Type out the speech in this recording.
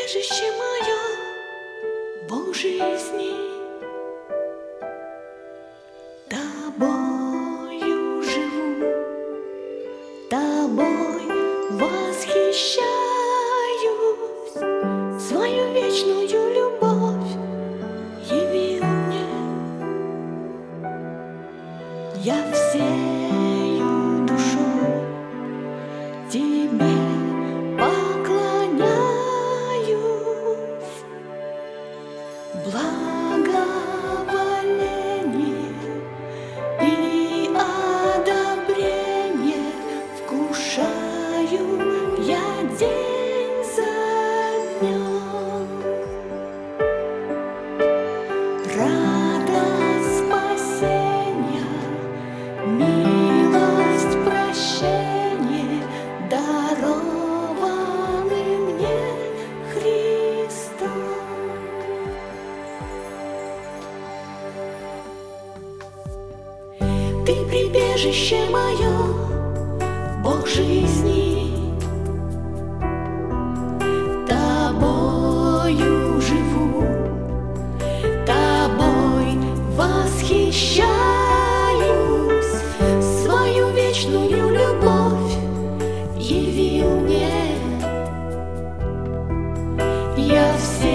прибежище мое, Бог жизни, Тобою живу, Тобой восхищаюсь, свою вечную любовь явил мне. Я всею душой Тебе поклоняюсь, благоволение и одобрение вкушаю я день за днем. Радость спасения, милость прощения дарованы мне Христом. Ты прибежище мое, Бог жизни, Тобою живу, Тобой восхищаюсь, свою вечную любовь явил мне. Я все